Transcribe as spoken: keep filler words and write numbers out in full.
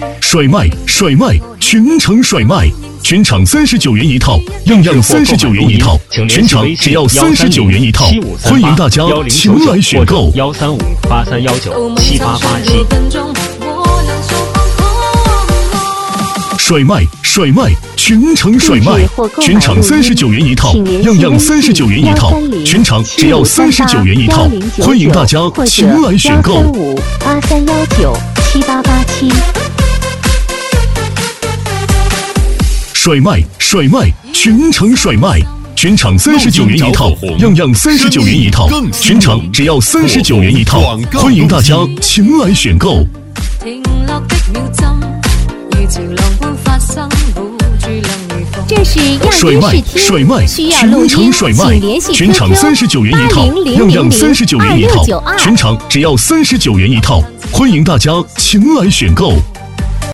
甩卖甩卖，全场甩卖，全场三十九元一套，样样三十九元一套，全场只要三十九元一套，欢迎大家前来选购。 幺三五八三幺九七八八七。 甩卖甩卖，全场甩卖，全场三十九元一套，样样三十九元一套，全场只要三十九元一套，欢迎大家前来选购。 幺三五八三幺九七八八七。 甩卖甩卖，全场甩卖，全场三十九元一套，样样三十九元一套，全场只要三十九元一套，欢迎大家前来选购。 这是样甩卖甩卖，全场甩卖，全场三十九元一套，样样三十九元一套，全场只要三十九元一套，欢迎大家前来选购。